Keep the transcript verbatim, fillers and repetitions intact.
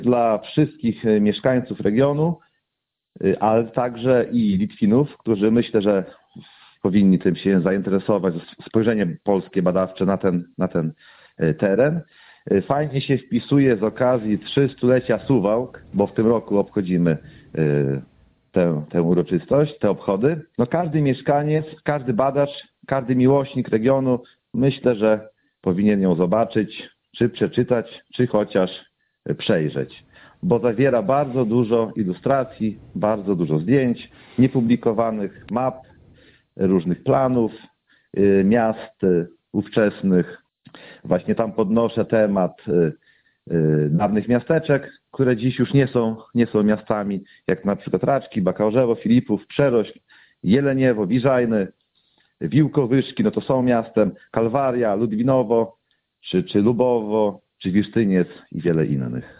dla wszystkich mieszkańców regionu, ale także i Litwinów, którzy myślę, że powinni tym się zainteresować, spojrzenie polskie badawcze na ten, na ten teren. Fajnie się wpisuje z okazji trzystulecia Suwałk, bo w tym roku obchodzimy tę, tę uroczystość, te obchody. No każdy mieszkaniec, każdy badacz, każdy miłośnik regionu myślę, że powinien ją zobaczyć, czy przeczytać, czy chociaż przejrzeć, bo zawiera bardzo dużo ilustracji, bardzo dużo zdjęć, niepublikowanych map, różnych planów, miast ówczesnych. Właśnie tam podnoszę temat dawnych miasteczek, które dziś już nie są, nie są miastami, jak na przykład Raczki, Bakałżewo, Filipów, Przerośl, Jeleniewo, Wiżajny, Wiłkowyszki, no to są miastem, Kalwaria, Ludwinowo, czy, czy Lubowo, czy Wisztyniec i wiele innych.